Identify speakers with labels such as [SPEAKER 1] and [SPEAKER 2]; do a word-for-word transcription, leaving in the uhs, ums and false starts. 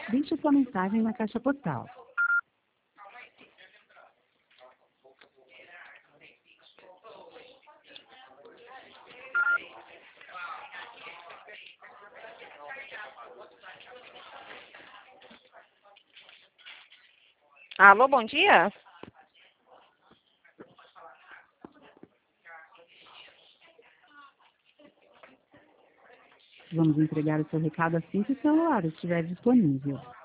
[SPEAKER 1] Deixe sua mensagem na caixa postal.
[SPEAKER 2] Alô, bom dia?
[SPEAKER 1] Vamos entregar o seu recado assim que o celular estiver disponível.